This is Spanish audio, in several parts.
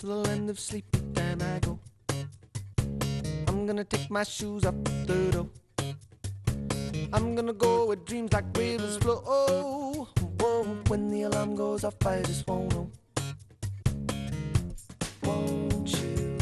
till the end of sleepy time I go. I'm gonna take my shoes off the door. I'm gonna go where dreams like rivers flow. Whoa, when the alarm goes off, I just won't know. Won't you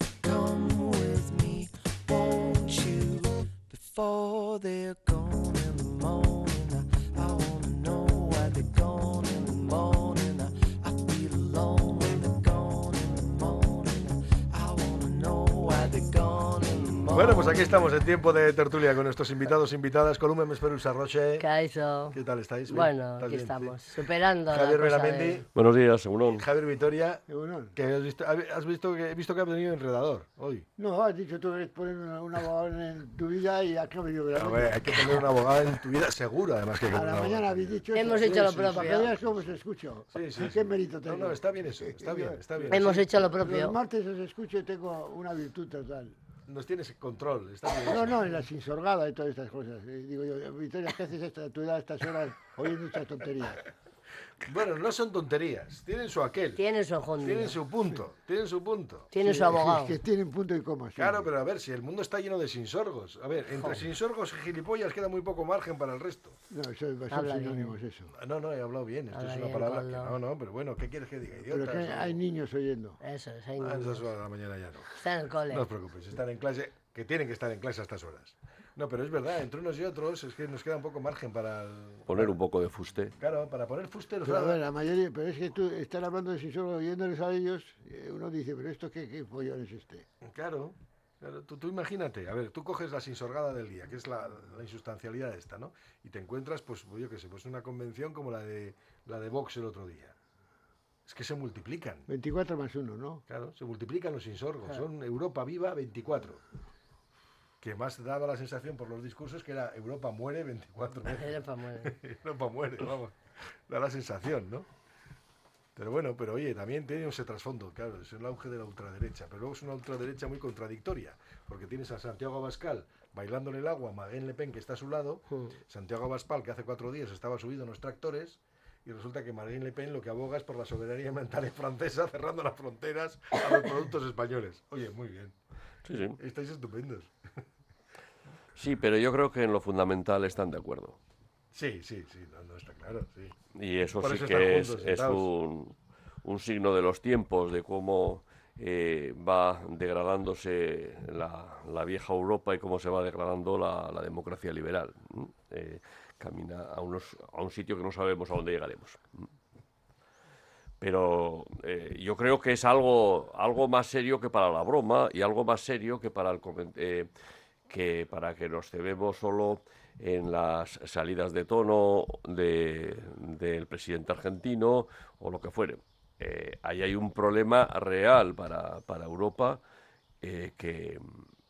come with me? Won't you? Before they're gone in the morning, I wanna know why they're gone in the morning. I feel alone when they're gone in the morning. I wanna know why they're gone in the morning. Bueno, pues aquí estamos en tiempo de tertulia con nuestros invitados, invitadas. Columna Mesperusa Roche. Caixo. ¿Qué tal estáis? Bueno, ¿Estás aquí bien? estamos, Sí. superando Javier la cosa Belamendi. de... Buenos días, Segurón. Javier Vitoria. Segurón. Que has visto que he visto que ha venido enredador hoy. No, has dicho tú que poner un abogado en tu vida y acá venido A ver, hay que tener una abogada en tu vida seguro, además que A la mañana habéis dicho eso. Hemos hecho lo propio. Para que veas cómo se escucho. Sí. ¿Qué mérito tengo? No, está bien eso, está bien, está bien. Hemos Sí. hecho lo Los propio. martes os escucho y tengo una virtud total. Nos tienes control, está bien. No, eso. no, en la sinsorgada y todas estas cosas. Digo yo, Victoria, ¿qué haces a tu edad, a estas horas, oyendo estas tonterías? Bueno, no son tonterías, tienen su aquel. Tiene su jondo. Tienen su punto, tienen su punto. Tiene su abogado. Es que tienen punto y coma. Sí. Claro, pero a ver, si el mundo está lleno de sinsorgos. A ver, entre sinsorgos y gilipollas queda muy poco margen para el resto. No, eso son Habla bien. sinónimos, eso. No, he hablado bien. Esto Habla es una bien, palabra Coldo. que... No, pero bueno, ¿qué quieres que diga? Pero Idiotas. que hay niños oyendo. Eso es, hay A niños. esas horas de la mañana ya no. Está en el cole. No os preocupéis, están en clase, que tienen que estar en clase a estas horas. No, pero es verdad, entre unos y otros es que nos queda un poco margen para... Poner un poco de fuste. Claro, para poner fuste... Pero a ver, la mayoría, pero es que tú estás hablando de sinsorgos, oyéndoles a ellos, uno dice, pero esto qué follón es este. Claro, tú imagínate, a ver, tú coges la sinsorgada del día, que es la insustancialidad esta, ¿no? Y te encuentras, pues yo qué sé, pues una convención como la de Vox el otro día. Es que se multiplican. 24 más 1, ¿no? Claro, se multiplican los insorgos. Son Europa viva 24. Que más daba la sensación por los discursos que era Europa muere 24 veces. Europa muere. Europa muere, vamos. Da la sensación, ¿no? Pero bueno, pero oye, también tiene ese trasfondo, claro, es el auge de la ultraderecha, pero luego es una ultraderecha muy contradictoria, porque tienes a Santiago Abascal bailando en el agua, Marine Le Pen que está a su lado, Santiago Abascal que hace 4 días estaba subido en los tractores, y resulta que Marine Le Pen lo que aboga es por la soberanía alimentaria francesa, cerrando las fronteras a los productos españoles. Oye, muy bien. Sí. Estáis estupendos. Sí, pero yo creo que en lo fundamental están de acuerdo. Sí, no está claro, sí. Y eso Por sí eso que están juntos, es sentados. un signo de los tiempos, de cómo va degradándose la vieja Europa y cómo se va degradando la democracia liberal. Camina a un sitio que no sabemos a dónde llegaremos. Pero yo creo que es algo más serio que para la broma y algo más serio que para que nos cebemos solo en las salidas de tono del presidente argentino o lo que fuere. Ahí hay un problema real para Europa que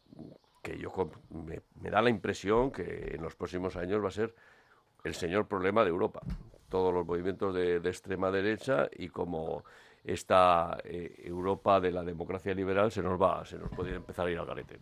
me da la impresión que en los próximos años va a ser el señor problema de Europa. Todos los movimientos de extrema derecha y como esta Europa de la democracia liberal se nos puede empezar a ir al garete.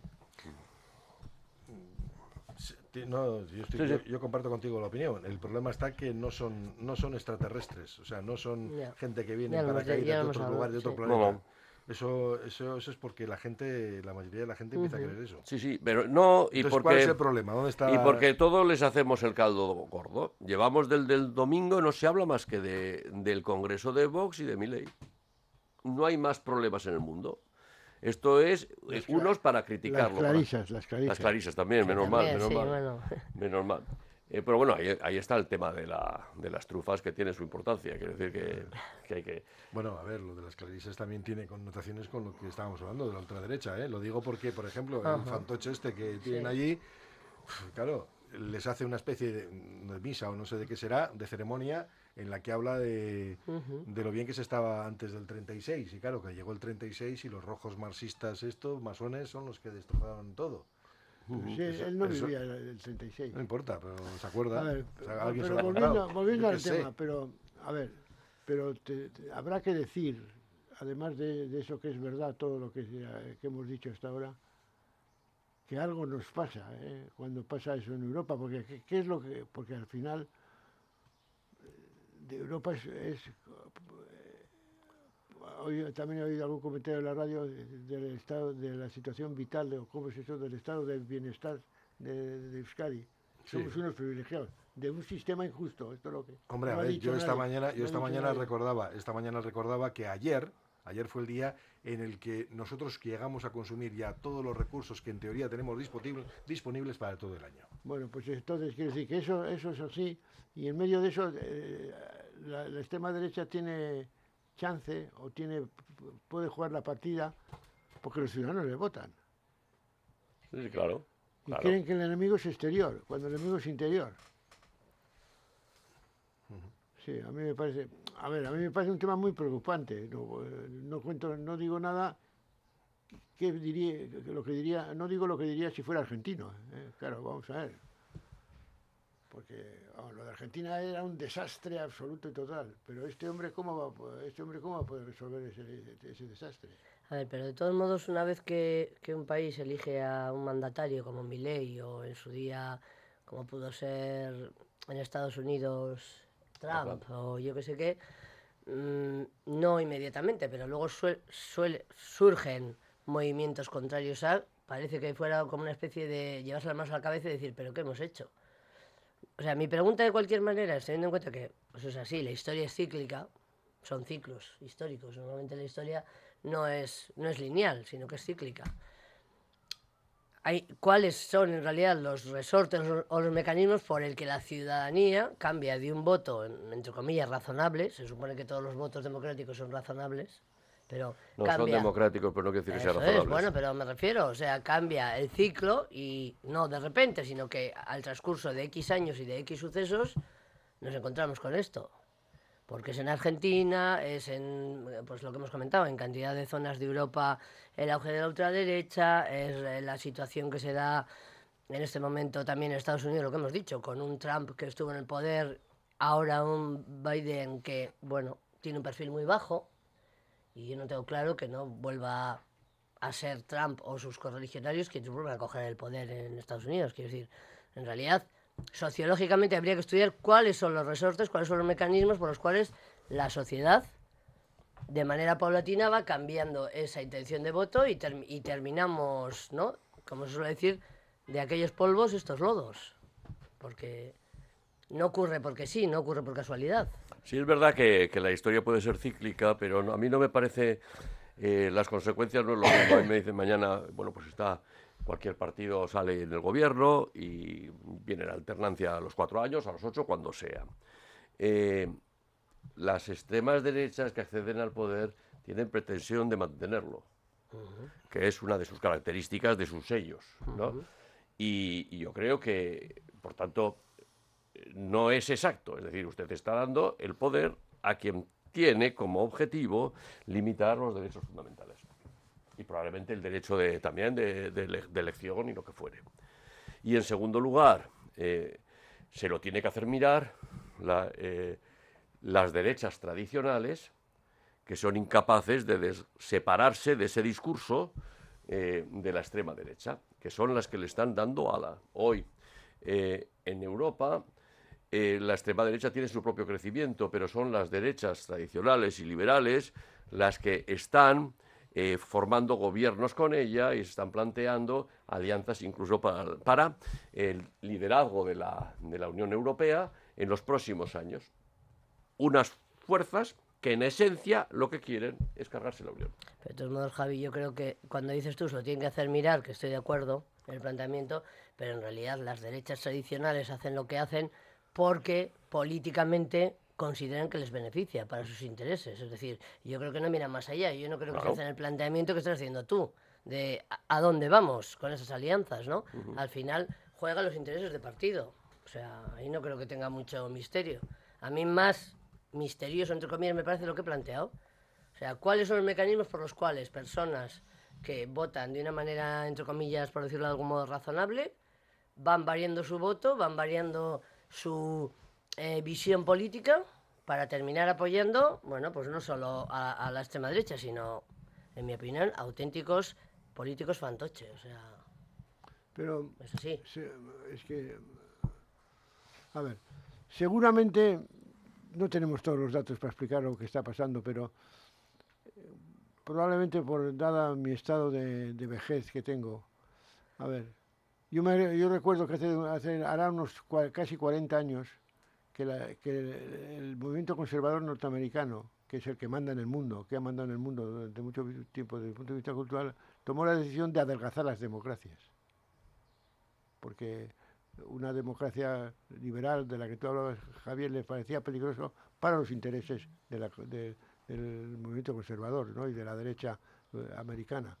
No, yo comparto contigo la opinión. El problema está que no son extraterrestres, o sea, no son gente que viene para caer de otro lugar, de otro planeta. No. Eso es porque la mayoría de la gente empieza a creer eso. Sí, pero no, y Entonces, porque, ¿cuál es el problema? ¿Dónde está y porque todos les hacemos el caldo gordo. Llevamos del domingo, no se habla más que del Congreso de Vox y de Milei. No hay más problemas en el mundo. Esto es unos para criticarlo. Las clarisas también, menos mal. Bueno. Menos mal. Pero bueno, ahí está el tema de las trufas, que tiene su importancia. Quiero decir que hay que... Bueno, a ver, lo de las clarisas también tiene connotaciones con lo que estábamos hablando de la ultraderecha, ¿eh? Lo digo porque, por ejemplo, el fantoche este que tienen allí, claro, les hace una especie de misa o no sé de qué será, de ceremonia, en la que habla de lo bien que se estaba antes del 36. Y claro, que llegó el 36 y los rojos marxistas masones, son los que destrozaron todo. Sí, él no vivía el 36. No importa, pero se acuerda. A ver, O sea, alguien se pero lo ha contado. volviendo Yo al qué sé. tema, pero a ver, habrá que decir, además de eso que es verdad, todo lo que hemos dicho hasta ahora, que algo nos pasa cuando pasa eso en Europa, porque ¿qué es lo que? Porque al final de Europa también he oído algún comentario en la radio del estado, de la situación vital, o cómo es eso, del estado del bienestar de Euskadi. Sí. Somos unos privilegiados, de un sistema injusto, esto es lo que... Hombre, no a ha ver, dicho yo esta nadie, mañana, no ha dicho esta mañana recordaba que ayer fue el día en el que nosotros llegamos a consumir ya todos los recursos que en teoría tenemos disponibles para todo el año. Bueno, pues entonces quiero decir que eso es así, y en medio de eso la extrema derecha tiene chance, o puede jugar la partida, porque los ciudadanos le votan. Sí, claro. Y Claro. creen que el enemigo es exterior, cuando el enemigo es interior. Sí, a mí me parece, a mí me parece un tema muy preocupante. No digo nada no digo lo que diría si fuera argentino. Claro, vamos a ver. Porque lo de Argentina era un desastre absoluto y total. Pero este hombre cómo va a poder resolver ese desastre. A ver, pero de todos modos, una vez que un país elige a un mandatario como Milei, o en su día, como pudo ser en Estados Unidos Trump, o yo qué sé qué, no inmediatamente, pero luego surgen movimientos contrarios parece que fuera como una especie de llevarse las manos a la cabeza y decir, ¿pero qué hemos hecho? O sea, mi pregunta de cualquier manera es, teniendo en cuenta que pues es así, la historia es cíclica, son ciclos históricos, normalmente la historia no es lineal, sino que es cíclica. ¿Cuáles son en realidad los resortes o los mecanismos por el que la ciudadanía cambia de un voto, entre comillas, razonable? Se supone que todos los votos democráticos son razonables, pero No cambia. son democráticos, pero no quiere decir que sean Eso razonables. es, bueno, pero me refiero, o sea, cambia el ciclo y no de repente, sino que al transcurso de X años y de X sucesos nos encontramos con esto. Porque es en Argentina, es en, pues lo que hemos comentado, en cantidad de zonas de Europa el auge de la ultraderecha, es la situación que se da en este momento también en Estados Unidos, lo que hemos dicho, con un Trump que estuvo en el poder, ahora un Biden que, bueno, tiene un perfil muy bajo, y yo no tengo claro que no vuelva a ser Trump o sus correligionarios quienes vuelvan a coger el poder en Estados Unidos. Quiero decir, en realidad, sociológicamente habría que estudiar cuáles son los resortes, cuáles son los mecanismos por los cuales la sociedad, de manera paulatina, va cambiando esa intención de voto y terminamos, ¿no? Como se suele decir, de aquellos polvos estos lodos. Porque no ocurre porque sí, no ocurre por casualidad. Sí, es verdad que la historia puede ser cíclica, pero a mí no me parece... las consecuencias no es lo mismo. A mí me dicen mañana, bueno, pues cualquier partido sale en el gobierno y viene la alternancia a los 4 años, a los 8, cuando sea. Las extremas derechas que acceden al poder tienen pretensión de mantenerlo, que es una de sus características, de sus sellos, ¿no? Y yo creo que, por tanto, no es exacto. Es decir, usted está dando el poder a quien tiene como objetivo limitar los derechos fundamentales. Y probablemente el derecho también de elección y lo que fuere. Y en segundo lugar, se lo tiene que hacer mirar las derechas tradicionales, que son incapaces de separarse de ese discurso de la extrema derecha, que son las que le están dando ala. Hoy, en Europa, la extrema derecha tiene su propio crecimiento, pero son las derechas tradicionales y liberales las que están formando gobiernos con ella y se están planteando alianzas incluso para el liderazgo de la Unión Europea en los próximos años. Unas fuerzas que en esencia lo que quieren es cargarse la Unión. Pero de todos modos, Javi, yo creo que cuando dices tú se lo tienen que hacer mirar, que estoy de acuerdo en el planteamiento, pero en realidad las derechas tradicionales hacen lo que hacen porque políticamente consideran que les beneficia para sus intereses. Es decir, yo creo que no miran más allá. Yo no creo que se hacen el planteamiento que estás haciendo tú, de a dónde vamos con esas alianzas, ¿no? Al final juegan los intereses de partido. O sea, ahí no creo que tenga mucho misterio. A mí más misterioso, entre comillas, me parece lo que he planteado. O sea, ¿cuáles son los mecanismos por los cuales personas que votan de una manera, entre comillas, por decirlo de algún modo, razonable, van variando su voto, van variando su visión política para terminar apoyando, bueno, pues no solo a la extrema derecha, sino, en mi opinión, auténticos políticos fantoches. O sea, pero es así. Es que, a ver, seguramente no tenemos todos los datos para explicar lo que está pasando, pero probablemente dada mi estado de vejez que tengo. A ver, yo recuerdo que hará casi 40 años que el movimiento conservador norteamericano, que es el que manda en el mundo, que ha mandado en el mundo durante mucho tiempo desde el punto de vista cultural, tomó la decisión de adelgazar las democracias. Porque una democracia liberal de la que tú hablabas, Javier, les parecía peligroso para los intereses del movimiento conservador, ¿no? Y de la derecha americana.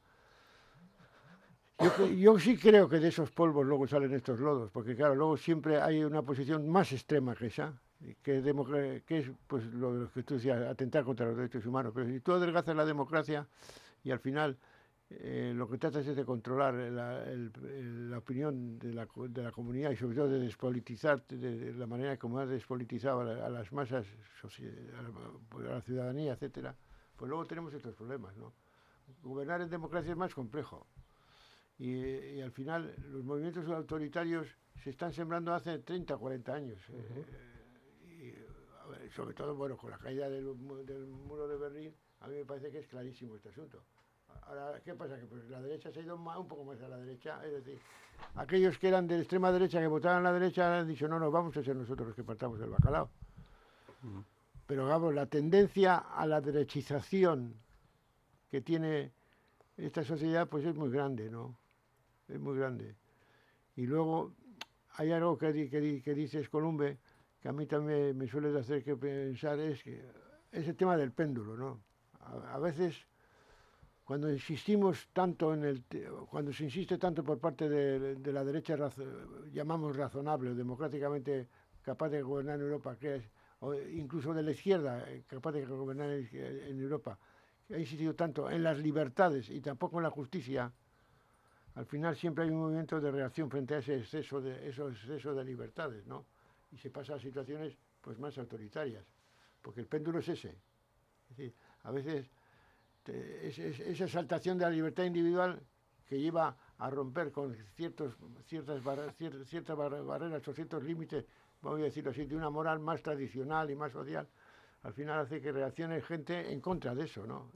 Yo sí creo que de esos polvos luego salen estos lodos, porque claro, luego siempre hay una posición más extrema que esa, que es pues lo que tú decías, atentar contra los derechos humanos. Pero si tú adelgazas la democracia y al final lo que tratas es de controlar la opinión de la comunidad y sobre todo de despolitizar de la manera como has despolitizado a las masas, a la ciudadanía, etcétera, pues luego tenemos estos problemas, ¿no? Gobernar en democracia es más complejo y al final los movimientos autoritarios se están sembrando hace 30 o 40 años. Y sobre todo, bueno, con la caída del muro de Berlín, a mí me parece que es clarísimo este asunto. Ahora, ¿qué pasa? Que pues la derecha se ha ido un poco más a la derecha, es decir, aquellos que eran de la extrema derecha, que votaban a la derecha, han dicho, no, vamos a ser nosotros los que partamos el bacalao. Pero, vamos, la tendencia a la derechización que tiene esta sociedad, pues es muy grande, ¿no? Es muy grande. Y luego, hay algo que dices, Columbe, que a mí también me suele hacer que pensar, es el tema del péndulo, ¿no? A veces, cuando insistimos tanto cuando se insiste tanto por parte de la derecha, llamamos razonable, democráticamente capaz de gobernar en Europa, o incluso de la izquierda, capaz de gobernar en Europa, que ha insistido tanto en las libertades y tampoco en la justicia, al final siempre hay un movimiento de reacción frente a esos excesos de libertades, ¿no? Y se pasa a situaciones pues más autoritarias, porque el péndulo es ese. Es decir, a veces esa exaltación de la libertad individual que lleva a romper con ciertas barreras o ciertos límites, voy a decirlo así, de una moral más tradicional y más social, al final hace que reaccione gente en contra de eso, ¿no?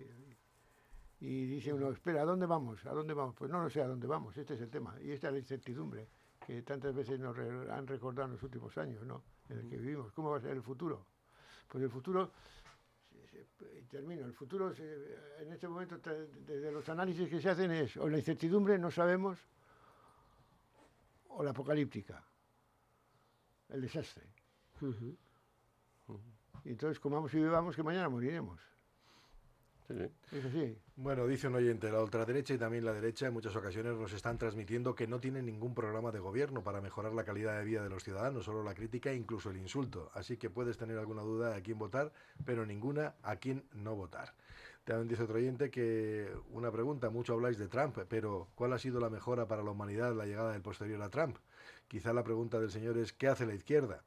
Y dice uno, espera, ¿a dónde vamos? ¿A dónde vamos? Pues no sé a dónde vamos, este es el tema. Y esta es la incertidumbre que tantas veces nos han recordado en los últimos años, ¿no? En el que vivimos. ¿Cómo va a ser el futuro? Pues el futuro, y termino, el futuro en este momento, desde los análisis que se hacen, es o la incertidumbre, no sabemos, o la apocalíptica, el desastre. Y entonces comamos y bebamos que mañana moriremos. Es así. Bueno, dice un oyente, la ultraderecha y también la derecha en muchas ocasiones nos están transmitiendo que no tienen ningún programa de gobierno para mejorar la calidad de vida de los ciudadanos, solo la crítica e incluso el insulto. Así que puedes tener alguna duda a quién votar, pero ninguna a quién no votar. También dice otro oyente que una pregunta, mucho habláis de Trump, pero ¿cuál ha sido la mejora para la humanidad la llegada del posterior a Trump? Quizá la pregunta del señor es ¿qué hace la izquierda?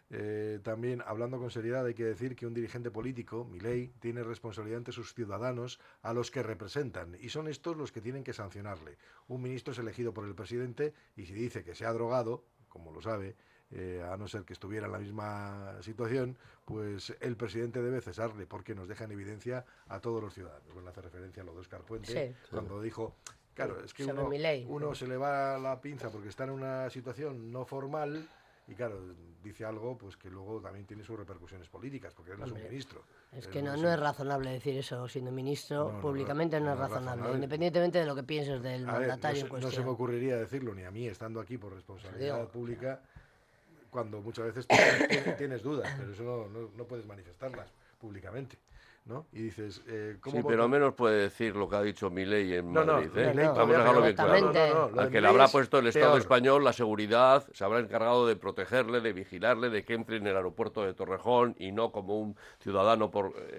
También, hablando con seriedad, hay que decir que un dirigente político, Milei, tiene responsabilidad ante sus ciudadanos a los que representan, y son estos los que tienen que sancionarle. Un ministro es elegido por el presidente y si dice que se ha drogado, como lo sabe, a no ser que estuviera en la misma situación, pues el presidente debe cesarle porque nos deja en evidencia a todos los ciudadanos. Bueno, hace referencia a lo de Óscar Puente, cuando dijo... Claro, es que uno se le va la pinza porque está en una situación no formal y claro, dice algo pues que luego también tiene sus repercusiones políticas, porque él es un ministro. Es que no es razonable decir eso siendo ministro, públicamente no es razonable, independientemente de lo que pienses del mandatario en cuestión. No se me ocurriría decirlo ni a mí, estando aquí por responsabilidad pública, cuando muchas veces tienes dudas, pero eso no puedes manifestarlas públicamente. ¿No? Y dices, ¿cómo sí, pero al menos puede decir lo que ha dicho Milei en Madrid. Vamos a dejarlo bien claro. Al que le habrá puesto el Estado español, la seguridad, se habrá encargado de protegerle, de vigilarle, de que entre en el aeropuerto de Torrejón y no como un ciudadano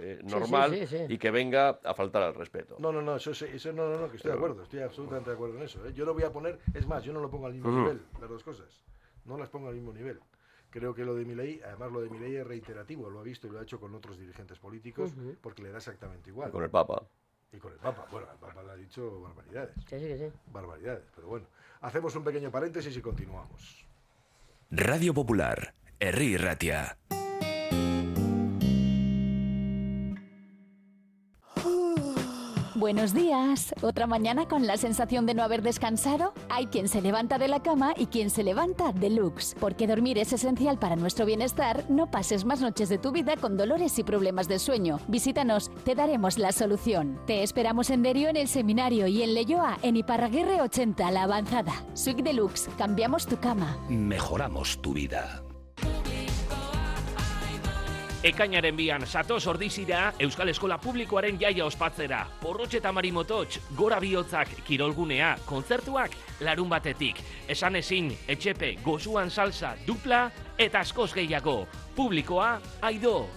normal y que venga a faltar al respeto. No, eso no, que estoy de acuerdo, estoy absolutamente de acuerdo en eso. Yo lo voy a poner, es más, yo no lo pongo al mismo nivel, las dos cosas. No las pongo al mismo nivel. Creo que lo de Milei, además lo de Milei es reiterativo, lo ha visto y lo ha hecho con otros dirigentes políticos, porque le da exactamente igual. Y con el Papa. Y con el Papa. Bueno, el Papa le ha dicho barbaridades. Sí. Barbaridades, pero bueno. Hacemos un pequeño paréntesis y continuamos. Radio Popular, Herri Ratia. Buenos días. ¿Otra mañana con la sensación de no haber descansado? Hay quien se levanta de la cama y quien se levanta deluxe. Porque dormir es esencial para nuestro bienestar. No pases más noches de tu vida con dolores y problemas de sueño. Visítanos, te daremos la solución. Te esperamos en Derio en el seminario y en Leioa en Iparraguirre 80, La Avanzada. Suite Deluxe, cambiamos tu cama. Mejoramos tu vida. Ekainaren 2 zatoz ordizira Euskal Eskola Publikoaren jaia ospatzera. Porrotx eta Marimototx, gora bihotzak, kirolgunea, kontzertuak, larun batetik. Esan ezin, etxepe, gozuan salsa, dupla eta askoz gehiago. Publikoa, Aido.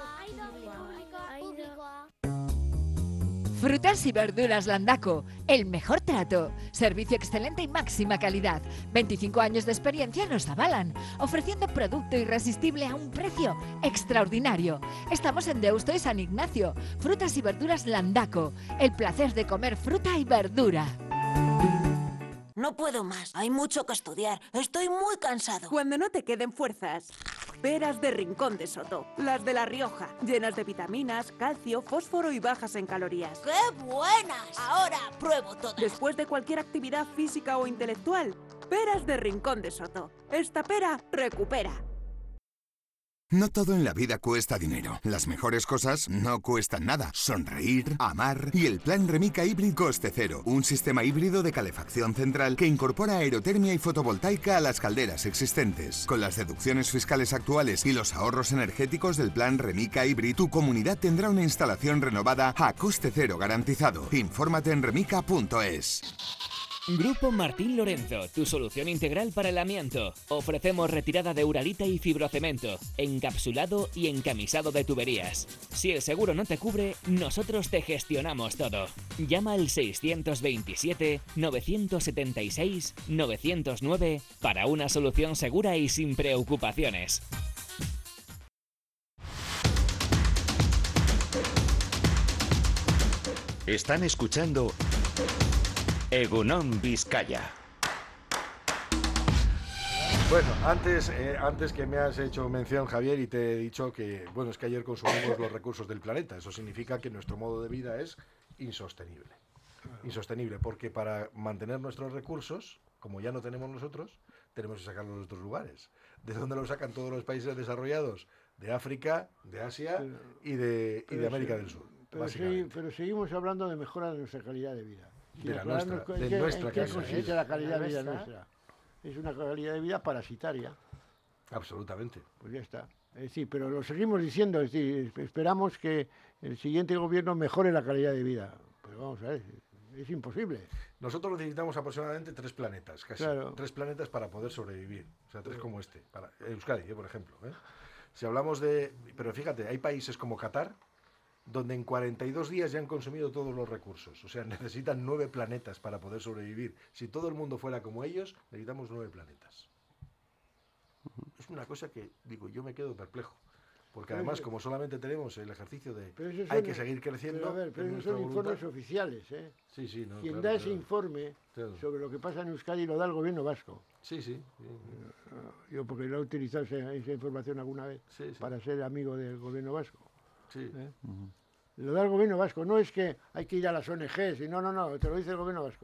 Frutas y verduras Landaco, el mejor trato, servicio excelente y máxima calidad. 25 años de experiencia nos avalan, ofreciendo producto irresistible a un precio extraordinario. Estamos en Deusto y San Ignacio. Frutas y verduras Landaco, el placer de comer fruta y verdura. No puedo más, hay mucho que estudiar, estoy muy cansado. Cuando no te queden fuerzas, peras de Rincón de Soto, las de La Rioja, llenas de vitaminas, calcio, fósforo y bajas en calorías. ¡Qué buenas! Ahora pruebo todas. Después de cualquier actividad física o intelectual, peras de Rincón de Soto. Esta pera recupera. No todo en la vida cuesta dinero. Las mejores cosas no cuestan nada. Sonreír, amar y el plan Remica Hybrid Coste Cero. Un sistema híbrido de calefacción central que incorpora aerotermia y fotovoltaica a las calderas existentes. Con las deducciones fiscales actuales y los ahorros energéticos del plan Remica Hybrid, tu comunidad tendrá una instalación renovada a coste cero garantizado. Infórmate en remica.es. Grupo Martín Lorenzo, tu solución integral para el amianto. Ofrecemos retirada de uralita y fibrocemento, encapsulado y encamisado de tuberías. Si el seguro no te cubre, nosotros te gestionamos todo. Llama al 627-976-909 para una solución segura y sin preocupaciones. Están escuchando Egunon Vizcaya. Bueno, antes que me has hecho mención, Javier, y te he dicho que, bueno, es que ayer consumimos los recursos del planeta. Eso significa que nuestro modo de vida es insostenible. Insostenible, porque para mantener nuestros recursos, como ya no tenemos nosotros, tenemos que sacarlos de otros lugares. ¿De dónde los sacan todos los países desarrollados? De África, de Asia y de América del Sur. Pero seguimos hablando de mejora de nuestra calidad de vida. De la nuestra, de nuestra calidad. ¿Qué consiste la calidad de vida nuestra? Es una calidad de vida parasitaria. Absolutamente. Pues ya está. Es decir, pero lo seguimos diciendo, es decir, esperamos que el siguiente gobierno mejore la calidad de vida. Pero vamos a ver, es imposible. Nosotros necesitamos aproximadamente 3 planetas, casi. Claro. 3 planetas para poder sobrevivir. O sea, 3 como este. Para Euskadi, por ejemplo. Si hablamos de... Pero fíjate, hay países como Qatar, donde en 42 días ya han consumido todos los recursos. O sea, necesitan 9 planetas para poder sobrevivir. Si todo el mundo fuera como ellos, necesitamos 9 planetas. Es una cosa que, digo, yo me quedo perplejo. Porque además, como solamente tenemos el ejercicio de hay que seguir creciendo... Pero esos son informes oficiales, ¿eh? Sí, sí. No, quien da ese informe sobre lo que pasa en Euskadi lo da el gobierno vasco. Sí, sí. Yo porque lo he utilizado esa información alguna vez para ser amigo del gobierno vasco. Sí. Lo da el gobierno vasco, no es que hay que ir a las ONGs, y no, te lo dice el gobierno vasco.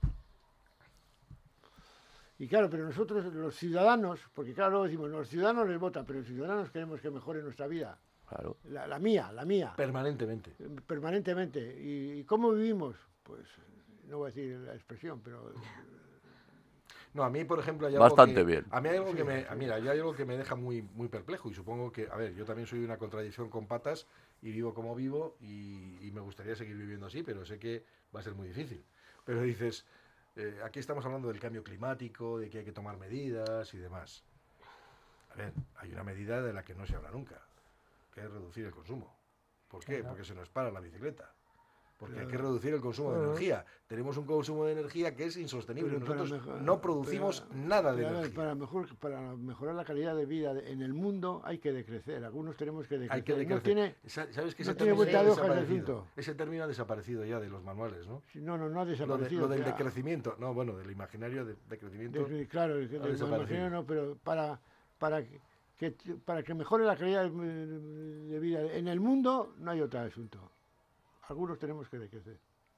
Y claro, pero nosotros, los ciudadanos, porque claro, luego decimos, los ciudadanos les votan, pero los ciudadanos queremos que mejore nuestra vida. Claro. La mía. Permanentemente. Permanentemente. ¿Y cómo vivimos? Pues, no voy a decir la expresión, pero... No, a mí, por ejemplo, hay bastante bien. A mí hay algo hay algo que me deja muy, muy perplejo, y supongo que, a ver, yo también soy una contradicción con patas y vivo como vivo y me gustaría seguir viviendo así, pero sé que va a ser muy difícil. Pero dices, aquí estamos hablando del cambio climático, de que hay que tomar medidas y demás. A ver, hay una medida de la que no se habla nunca, que es reducir el consumo. ¿Por qué? Porque se nos para la bicicleta. Porque hay que reducir el consumo de energía. Tenemos un consumo de energía que es insostenible. Nosotros no producimos nada de energía. Para mejorar la calidad de vida en el mundo hay que decrecer. Algunos tenemos que decrecer. Hay que decrecer. ¿Sabes que no tiene vuelta de hojas el asunto? Ese término ha desaparecido ya de los manuales, ¿no? No ha desaparecido. Lo del decrecimiento. No, bueno, del imaginario de decrecimiento. Claro, del imaginario no, pero para que mejore la calidad de vida en el mundo no hay otro asunto. Algunos tenemos que decrecer.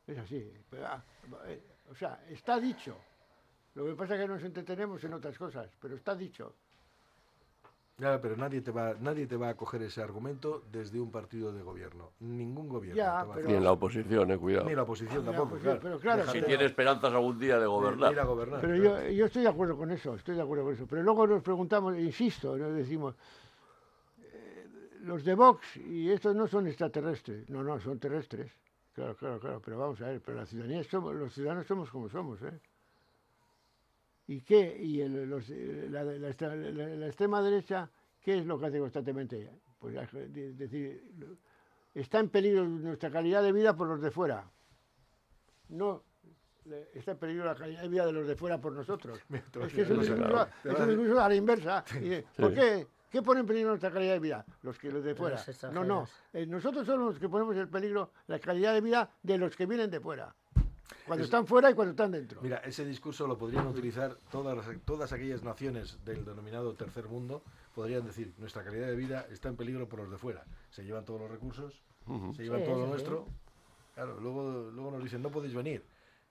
Es así. Pero, o sea, está dicho. Lo que pasa es que nos entretenemos en otras cosas, pero está dicho. Ya, pero nadie te va a coger ese argumento desde un partido de gobierno. Ningún gobierno. Ya, te va a pero- Ni en la oposición, cuidado. Ni la oposición tampoco, pues, claro. pero claro, Si pero- tiene esperanzas algún día de gobernar. Ir a gobernar. Pero yo estoy de acuerdo con eso, Pero luego nos preguntamos, insisto, nos decimos, los de Vox y estos no son extraterrestres. No, son terrestres. Claro, pero vamos a ver, pero la ciudadanía los ciudadanos somos como somos, ¿eh? ¿Y qué? Y la extrema derecha, ¿qué es lo que hace constantemente? Pues decir, está en peligro nuestra calidad de vida por los de fuera. No, está en peligro la calidad de vida de los de fuera por nosotros. Es que es un discurso a la inversa. ¿Por qué? ¿Qué pone en peligro nuestra calidad de vida? Los de fuera. Los extranjeros. No. Nosotros somos los que ponemos en peligro la calidad de vida de los que vienen de fuera. Cuando están fuera y cuando están dentro. Mira, ese discurso lo podrían utilizar todas aquellas naciones del denominado tercer mundo. Podrían decir, nuestra calidad de vida está en peligro por los de fuera. Se llevan todos los recursos, se llevan todo lo nuestro. Claro, luego nos dicen, no podéis venir.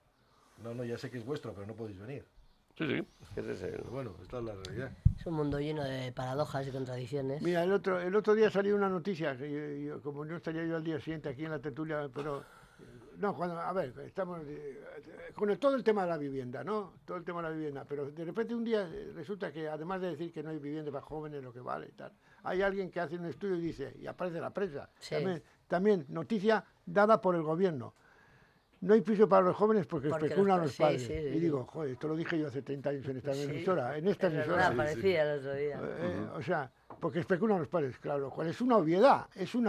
No, ya sé que es vuestro, pero no podéis venir. Sí, ese es el... Pero bueno, esta es la realidad. Es un mundo lleno de paradojas y contradicciones. Mira, el otro día salió una noticia, que como no estaría yo al día siguiente aquí en la tertulia, pero... No, estamos con todo el tema de la vivienda, ¿no? Todo el tema de la vivienda, pero de repente un día resulta que además de decir que no hay vivienda para jóvenes, lo que vale y tal, hay alguien que hace un estudio y dice, y aparece en la prensa, Sí. también noticia dada por el gobierno. No hay piso para los jóvenes porque especulan los padres. Sí, y digo, joder, esto lo dije yo hace 30 años en esta emisora. En esta Es emisora. verdad, parecía el otro día. O sea, porque especulan los padres, claro, lo cual es una obviedad,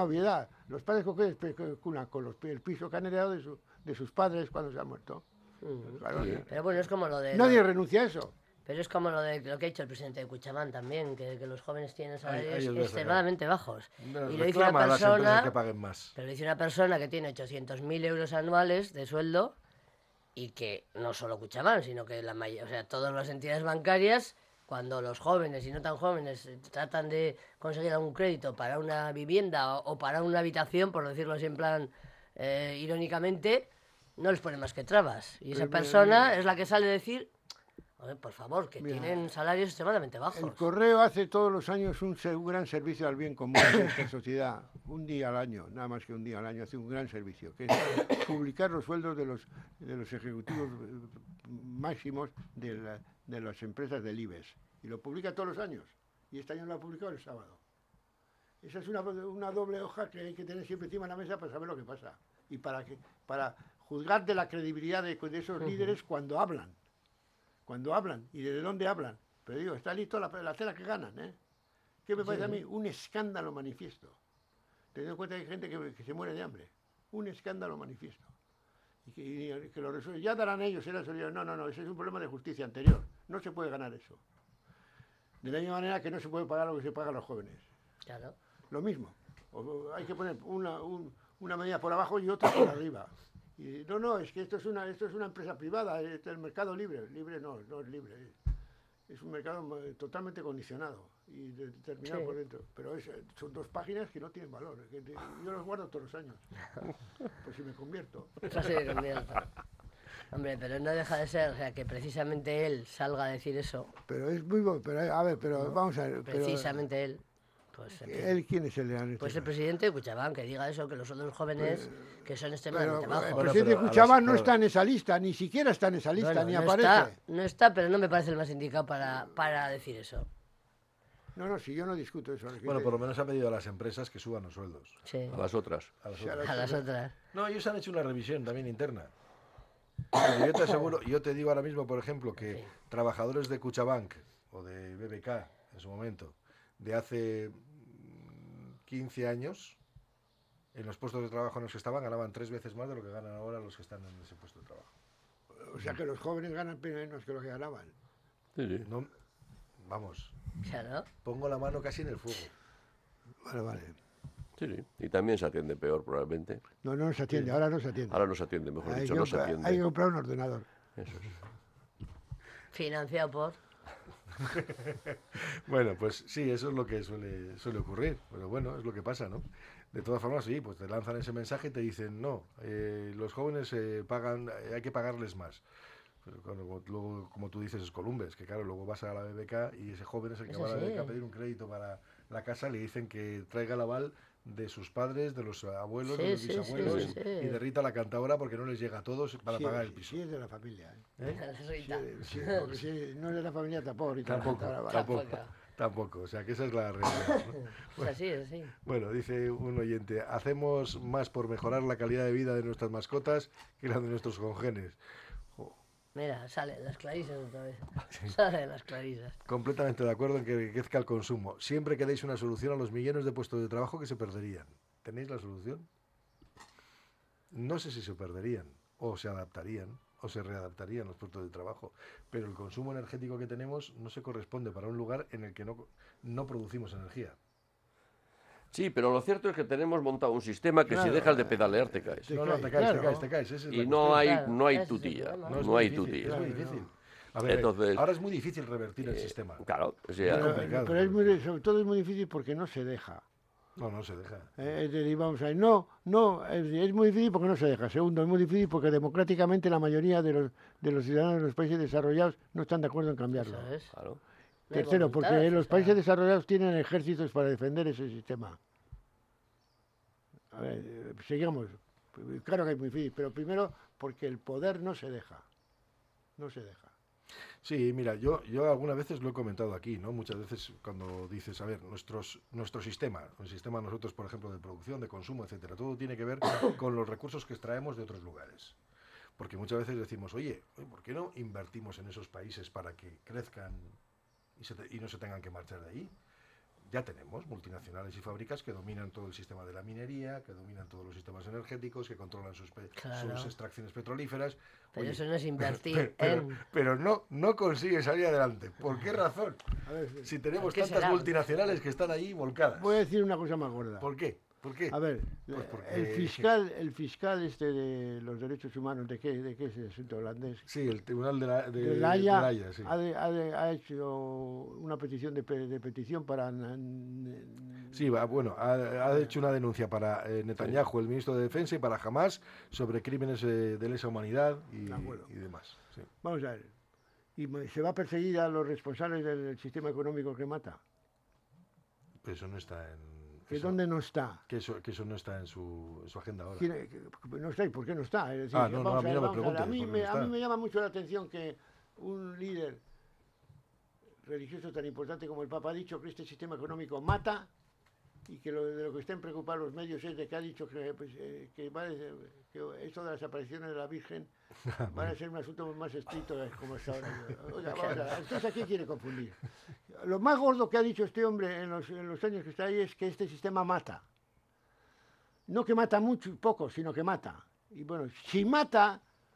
Los padres con qué especulan con el piso que han heredado de sus padres cuando se han muerto. Claro, Pero bueno, es como lo de... nadie renuncia a eso. Pero es como lo que ha dicho el presidente de Cuchamán también, que los jóvenes tienen salarios ahí os voy a extremadamente bajos. No, Y lo dice una reclama a las empresas persona... que paguen más. Pero lo dice una persona que tiene 800.000 euros anuales de sueldo y que no solo Cuchamán, sino que todas las entidades bancarias, cuando los jóvenes y no tan jóvenes tratan de conseguir algún crédito para una vivienda o para una habitación, por decirlo así en plan irónicamente, no les ponen más que trabas. Y esa persona es la que sale a decir, por favor, que tienen salarios extremadamente bajos. El correo hace todos los años un gran servicio al bien común de esta sociedad. Un día al año, nada más que un día al año, hace un gran servicio, que es publicar los sueldos de los ejecutivos máximos de las empresas del IBEX. Y lo publica todos los años. Y este año lo ha publicado el sábado. Esa es una doble hoja que hay que tener siempre encima de la mesa para saber lo que pasa. Y para juzgar de la credibilidad de esos líderes cuando hablan. Y desde dónde hablan. Pero digo, está listo la tela que ganan, ¿eh? ¿Qué me parece a mí? Un escándalo manifiesto. Teniendo en cuenta que hay gente que se muere de hambre. Un escándalo manifiesto. Y que lo resuelven. Ya darán ellos, no, ese es un problema de justicia anterior. No se puede ganar eso. De la misma manera que no se puede pagar lo que se paga a los jóvenes. Claro. Lo mismo. Hay que poner una medida por abajo y otra por arriba. Y no, es que esto es una empresa privada, es el mercado libre. Libre no es libre. Es un mercado totalmente condicionado y determinado por dentro. Pero son 2 páginas que no tienen valor. Yo los guardo todos los años. Pues si me convierto. Hombre, pero no deja de ser, que precisamente él salga a decir eso. Pero es muy bueno. Pero vamos a ver. Precisamente él. Pues, ¿Él quién es el? Pues el presidente de Cuchamán, que diga eso, que los sueldos jóvenes que son extremadamente bajos. El presidente de Cuchamán no está en esa lista, ni siquiera está en esa lista, ni aparece. No está, pero no me parece el más indicado para decir eso. No, si yo no discuto eso. Bueno, por lo menos ha pedido a las empresas que suban los sueldos. Sí. A las otras. A las otras. No, ellos han hecho una revisión también interna. Yo te digo ahora mismo, por ejemplo, que trabajadores de Cuchabank o de BBK en su momento, de hace 15 años, en los puestos de trabajo en los que estaban, ganaban 3 veces más de lo que ganan ahora los que están en ese puesto de trabajo. O sea que los jóvenes ganan menos que lo que ganaban. Sí. No, vamos. Claro. Pongo la mano casi en el fuego. Vale. Sí. Y también se atiende peor, probablemente. No se atiende, ahora no se atiende. Ahora no se atiende, mejor dicho, no se atiende. Hay que comprar un ordenador. Eso es. Financiado por... Bueno, pues sí, eso es lo que suele ocurrir, pero bueno, es lo que pasa, ¿no? De todas formas, sí, pues te lanzan ese mensaje y te dicen, no, los jóvenes pagan, hay que pagarles más. Pero luego, como tú dices, es Columbes, que claro, luego vas a la BBK y ese joven es el que va a la BBK a pedir un crédito para la casa, le dicen que traiga el aval de sus padres, de los abuelos, de los bisabuelos, y de Rita la cantadora porque no les llega a todos para pagar el piso. Sí, es de la familia. Rita. Porque si no es de la familia tampoco, Rita la cantadora. Tampoco, o sea que esa es la realidad, ¿no? Bueno, así es así. Bueno, dice un oyente, hacemos más por mejorar la calidad de vida de nuestras mascotas que la de nuestros congéneres. Mira, salen las clarisas otra vez. Salen las clarisas. Completamente de acuerdo en que crezca el consumo. Siempre que deis una solución a los millones de puestos de trabajo que se perderían. ¿Tenéis la solución? No sé si se perderían, o se adaptarían, o se readaptarían los puestos de trabajo. Pero el consumo energético que tenemos no se corresponde para un lugar en el que no producimos energía. Sí, pero lo cierto es que tenemos montado un sistema que si dejas de pedalear te caes. No, te caes. Y no hay tutilla. No hay tutilla. Es muy difícil. A ver, entonces, ahora es muy difícil revertir el sistema. Claro, o sea, pero sobre todo es muy difícil porque no se deja. No se deja. Vamos a ver, es muy difícil porque no se deja. Segundo, es muy difícil porque democráticamente la mayoría de los ciudadanos de los países desarrollados no están de acuerdo en cambiarlo. Claro. Tercero, porque los países desarrollados tienen ejércitos para defender ese sistema. A ver, sigamos. Claro que es muy difícil, pero primero porque el poder no se deja. No se deja. Sí, mira, yo algunas veces lo he comentado aquí, ¿no? Muchas veces cuando dices, a ver, nuestro sistema, el sistema nosotros, por ejemplo, de producción, de consumo, etcétera, todo tiene que ver con los recursos que extraemos de otros lugares. Porque muchas veces decimos, oye, ¿por qué no invertimos en esos países para que crezcan y no se tengan que marchar de ahí? Ya tenemos multinacionales y fábricas que dominan todo el sistema de la minería, que dominan todos los sistemas energéticos, que controlan sus extracciones petrolíferas. Pero eso no es invertir pero no consigue salir adelante. ¿Por qué razón? A ver, si tenemos tantas multinacionales que están ahí volcadas. Voy a decir una cosa más gorda. ¿Por qué? A ver, pues el fiscal de los derechos humanos, ¿de qué es el asunto holandés? Sí, el tribunal de La Haya, sí. ha hecho una petición de petición para... Sí, ha hecho una denuncia para Netanyahu, el ministro de Defensa, y para Hamas sobre crímenes de lesa humanidad y demás. Sí. Vamos a ver, ¿y se va a perseguir a los responsables del sistema económico que mata? Pues eso no está en... ¿Dónde no está? Que eso no está en su agenda ahora. No sé, ¿por qué no está? Es decir, a mí no me preguntes. A mí me llama mucho la atención que un líder religioso tan importante como el Papa ha dicho que este sistema económico mata y que de lo que estén preocupados los medios es de que ha dicho que esto de las apariciones de la Virgen van a ser un asunto más estricto como está ahora. Oiga, vamos a ver, entonces aquí quiere confundir. Lo más gordo que ha dicho este hombre en los años que está ahí es que este sistema mata. No que mata mucho, poco, sino que mata. Y bueno, si mata,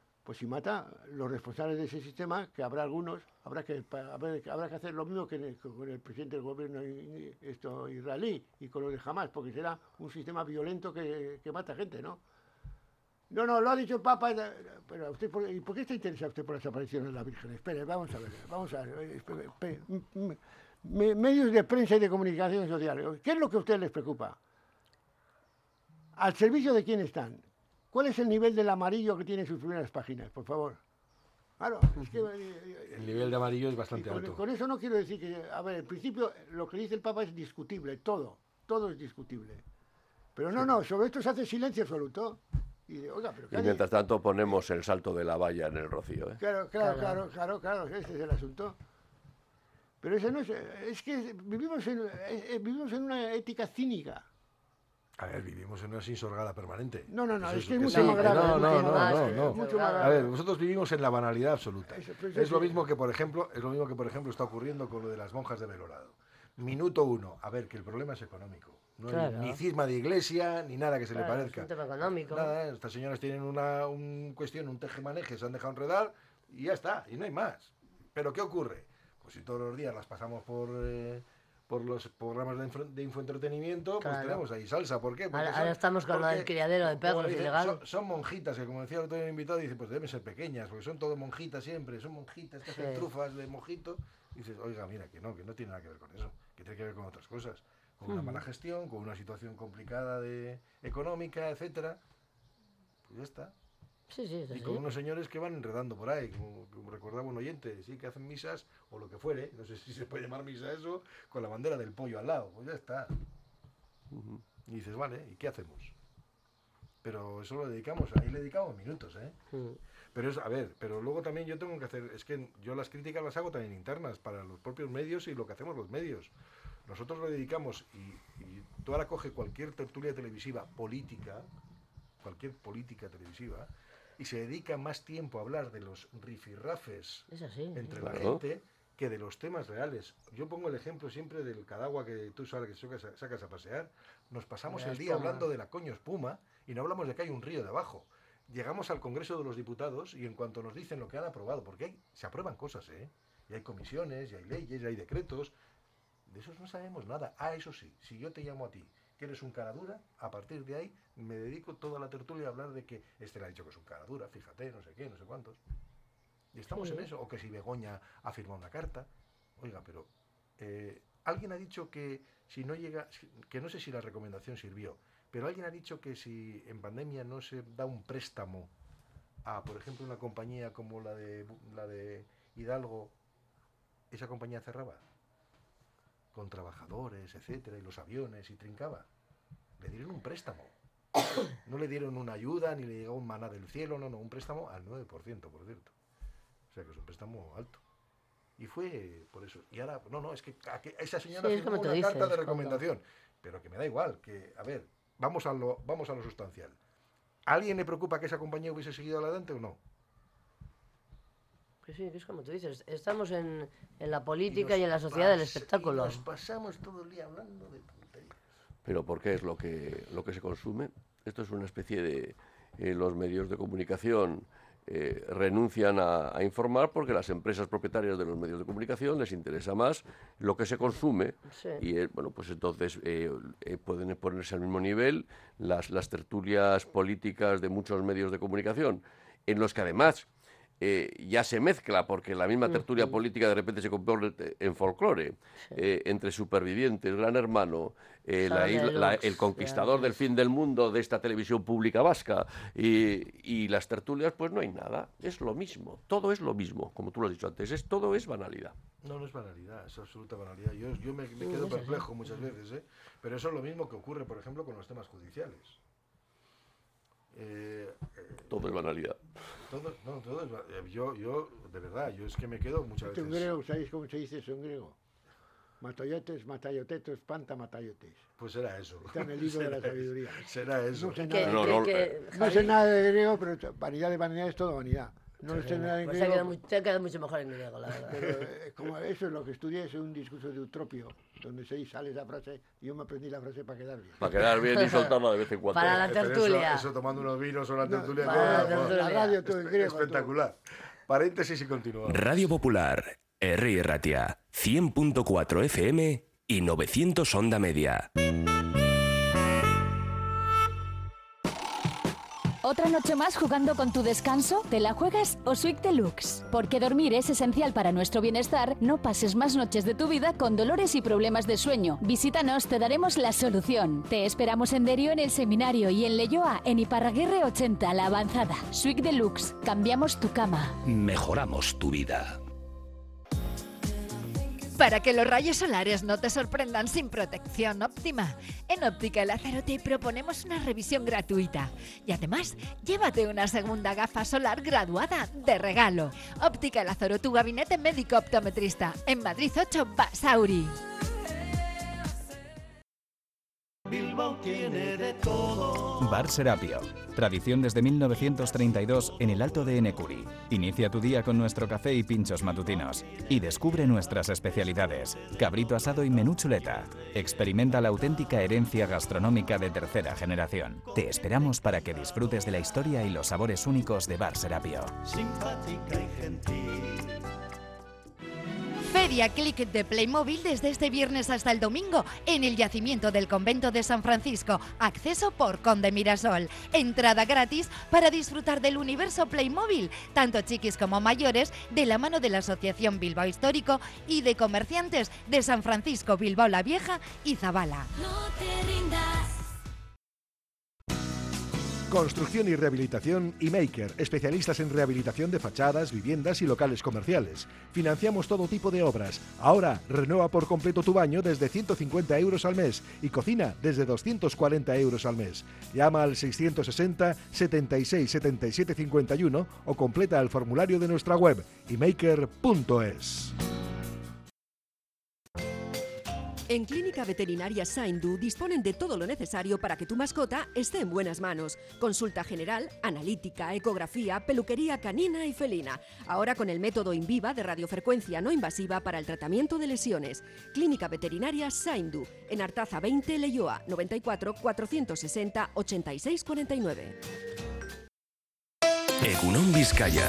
los responsables de ese sistema, que habrá algunos, habrá que hacer lo mismo que con el presidente del gobierno israelí y con los de Hamas, porque será un sistema violento que mata gente, ¿no? No, lo ha dicho el Papa, pero usted, ¿y por qué está interesado usted por las apariciones de la Virgen? Espere, vamos a ver. Medios de prensa y de comunicación social, ¿qué es lo que a ustedes les preocupa? ¿Al servicio de quién están? ¿Cuál es el nivel del amarillo que tiene en sus primeras páginas, por favor? Claro, es que... El nivel de amarillo es bastante alto. Con eso no quiero decir que... A ver, en principio, lo que dice el Papa es discutible, todo es discutible. Pero sobre esto se hace silencio absoluto. Y mientras tanto ponemos el salto de la valla en el Rocío. Claro, ese es el asunto. Pero ese no es que vivimos en una ética cínica. A ver, vivimos en una sinsorgada permanente. No, es que es mucho más grave. No. A ver, nosotros vivimos en la banalidad absoluta. Es lo mismo que, por ejemplo, está ocurriendo con lo de las monjas de Belorado. Minuto 1. A ver, que el problema es económico. No hay ni cisma de iglesia, ni nada que se le parezca. Es un tema económico. Nada, estas señoras tienen un tejemaneje, se han dejado enredar y ya está, y no hay más. ¿Pero qué ocurre? Pues si todos los días las pasamos por los programas de infoentretenimiento, pues tenemos ahí salsa. ¿Por qué? Ahora estamos con lo del criadero de perros ilegal. Son monjitas, que como decía el otro invitado, dice, pues deben ser pequeñas, porque son todo monjitas siempre, son monjitas que hacen trufas de mojito. Y dices, oiga, mira, que no tiene nada que ver con eso, que tiene que ver con otras cosas, con una mala gestión, con una situación complicada económica, etcétera. Pues ya está. Sí, sí, y con unos señores que van enredando por ahí, como recordaba un oyente, sí, que hacen misas o lo que fuere, no sé si se puede llamar misa eso, con la bandera del pollo al lado, pues ya está. Y dices, vale, ¿y qué hacemos? Pero eso lo dedicamos, ahí le dedicamos minutos, ¿eh? Pero es, a ver, pero luego también yo tengo que hacer, es que yo las críticas las hago también internas para los propios medios y lo que hacemos los medios. Nosotros lo dedicamos y tú ahora coge cualquier tertulia televisiva política, cualquier política televisiva, y se dedica más tiempo a hablar de los rifirrafes entre la gente que de los temas reales. Yo pongo el ejemplo siempre del Cadagua que tú sabes que sacas a pasear. Nos pasamos el día hablando de la coño espuma y no hablamos de que hay un río debajo. Llegamos al Congreso de los Diputados y en cuanto nos dicen lo que han aprobado, porque se aprueban cosas, ¿eh? Y hay comisiones, y hay leyes, y hay decretos. De esos no sabemos nada. Eso sí, si yo te llamo a ti, que eres un cara dura, a partir de ahí me dedico toda la tertulia a hablar de que este le ha dicho que es un cara dura, fíjate, no sé qué, no sé cuántos. Y estamos en eso. O que si Begoña ha firmado una carta. Oiga, pero alguien ha dicho que si no llega, que no sé si la recomendación sirvió, pero alguien ha dicho que si en pandemia no se da un préstamo a, por ejemplo, una compañía como la de Hidalgo, esa compañía cerraba con trabajadores, etcétera, y los aviones, y trincaba. Le dieron un préstamo. No le dieron una ayuda, ni le llegó un maná del cielo, no, un préstamo al 9%, por cierto. O sea, que es un préstamo alto. Y fue por eso. Y ahora, es que esa señora firmó una carta de recomendación. Pero que me da igual, que, a ver, vamos a lo sustancial. ¿A alguien le preocupa que esa compañía hubiese seguido adelante o no? Pues sí, es como tú dices, estamos en la política y en la sociedad del espectáculo. Nos pasamos todo el día hablando de tonterías. Pero ¿por qué es lo que se consume? Esto es una especie de... los medios de comunicación renuncian a informar porque las empresas propietarias de los medios de comunicación les interesa más lo que se consume. Sí. Y bueno, pues entonces pueden ponerse al mismo nivel las tertulias políticas de muchos medios de comunicación, en los que además ya se mezcla, porque la misma tertulia política de repente se convierte en folclore, entre Supervivientes, Gran Hermano, el conquistador del fin del mundo de esta televisión pública vasca, y las tertulias, pues no hay nada, es lo mismo, todo es lo mismo, como tú lo has dicho antes, todo es banalidad. No es banalidad, es absoluta banalidad. Yo me quedo perplejo muchas veces, pero eso es lo mismo que ocurre, por ejemplo, con los temas judiciales. Todo es banalidad. Todo es yo de verdad, yo es que me quedo muchas veces. En griego, ¿sabéis cómo se dice eso en griego? Matayotes, matayotetos, panta matayotes. Pues será eso. Está en el libro de la sabiduría. Será eso. No sé nada de griego, pero vanidad de vanidad es todo vanidad. No sé nada en pues griego. te ha quedado mucho mejor en griego, la verdad. Pero como eso es lo que estudié, es un discurso de Eutropio, donde sale esa frase, y yo me aprendí la frase para quedar bien. Para quedar bien y soltarla de vez en cuando. Para la tertulia. Eso tomando unos vinos o la tertulia. La radio todo en griego. Espectacular. Paréntesis y continuamos. Radio Popular, R. Ratia, 100.4 FM y 900 onda media. ¿Otra noche más jugando con tu descanso? ¿Te la juegas o Swig Deluxe? Porque dormir es esencial para nuestro bienestar. No pases más noches de tu vida con dolores y problemas de sueño. Visítanos, te daremos la solución. Te esperamos en Derio, en el Seminario, y en Leioa, en Iparraguirre 80, La Avanzada. Swig Deluxe. Cambiamos tu cama. Mejoramos tu vida. Para que los rayos solares no te sorprendan sin protección óptima, en Óptica El Acero te proponemos una revisión gratuita. Y además, llévate una segunda gafa solar graduada de regalo. Óptica El Acero, tu gabinete médico optometrista. En Madrid 8, Basauri. Bilbao tiene de todo. Bar Serapio. Tradición desde 1932 en el Alto de Enecuri. Inicia tu día con nuestro café y pinchos matutinos. Y descubre nuestras especialidades. Cabrito asado y menú chuleta. Experimenta la auténtica herencia gastronómica de tercera generación. Te esperamos para que disfrutes de la historia y los sabores únicos de Bar Serapio. Simpática y gentil. Media Click de Playmobil desde este viernes hasta el domingo en el yacimiento del Convento de San Francisco. Acceso por Conde Mirasol. Entrada gratis para disfrutar del universo Playmobil, tanto chiquis como mayores, de la mano de la Asociación Bilbao Histórico y de comerciantes de San Francisco, Bilbao la Vieja y Zabala. No te rindas. Construcción y rehabilitación iMaker, especialistas en rehabilitación de fachadas, viviendas y locales comerciales. Financiamos todo tipo de obras. Ahora, renueva por completo tu baño desde 150 euros al mes y cocina desde 240 euros al mes. Llama al 660 76 77 51 o completa el formulario de nuestra web imaker.es. En Clínica Veterinaria Saindu disponen de todo lo necesario para que tu mascota esté en buenas manos. Consulta general, analítica, ecografía, peluquería canina y felina. Ahora con el método InViva de radiofrecuencia no invasiva para el tratamiento de lesiones. Clínica Veterinaria Saindu, en Artaza 20, Leioa, 94 460 86 49. Egunon Vizcaya.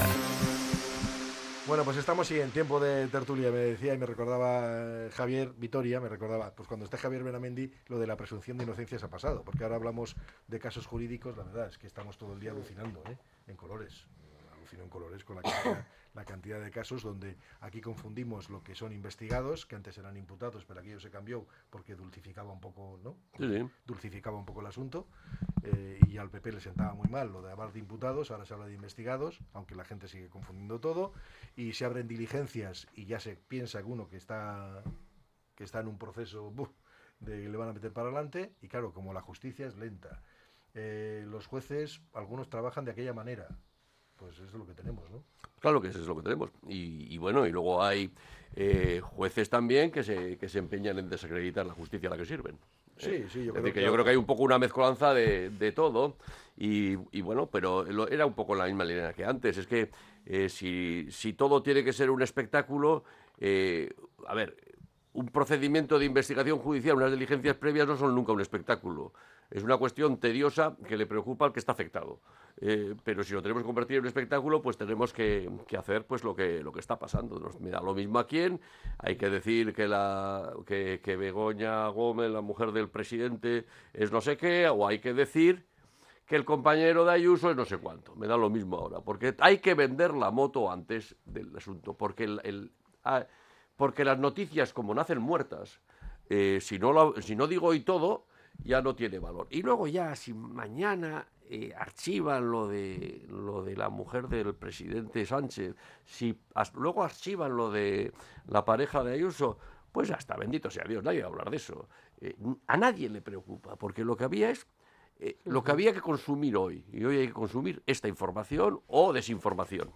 Bueno, pues estamos en tiempo de tertulia, me decía y me recordaba Javier Vitoria, me recordaba, pues cuando esté Javier Benamendi, lo de la presunción de inocencia se ha pasado, porque ahora hablamos de casos jurídicos, la verdad es que estamos todo el día alucinando, en colores, alucino en colores con la cantidad de casos donde aquí confundimos lo que son investigados, que antes eran imputados, pero aquello se cambió porque dulcificaba un poco, ¿no? Sí. Dulcificaba un poco el asunto, y al PP le sentaba muy mal lo de hablar de imputados, ahora se habla de investigados, aunque la gente sigue confundiendo todo, y se abren diligencias y ya se piensa que uno que está en un proceso de que le van a meter para adelante, y claro, como la justicia es lenta, los jueces, algunos trabajan de aquella manera, pues eso es lo que tenemos, ¿no? Claro que eso es lo que tenemos. Y bueno, y luego hay jueces también que se empeñan en desacreditar la justicia a la que sirven. Sí, yo creo que yo creo que hay un poco una mezcolanza de todo y bueno, pero era un poco la misma línea que antes. Es que si todo tiene que ser un espectáculo, a ver, un procedimiento de investigación judicial, unas diligencias previas no son nunca un espectáculo. Es una cuestión tediosa que le preocupa al que está afectado. Pero si lo tenemos que convertir en un espectáculo, pues tenemos que hacer pues lo que está pasando. Me da lo mismo a quién. Hay que decir que Begoña Gómez, la mujer del presidente, es no sé qué, o hay que decir que el compañero de Ayuso es no sé cuánto. Me da lo mismo ahora, porque hay que vender la moto antes del asunto, porque porque las noticias, como nacen muertas, si no digo hoy todo, ya no tiene valor. Y luego ya, si mañana archivan lo de la mujer del presidente Sánchez, si luego archivan lo de la pareja de Ayuso, pues hasta bendito sea Dios, nadie va a hablar de eso. A nadie le preocupa, porque lo que había es lo que había que consumir hoy, y hoy hay que consumir esta información o desinformación.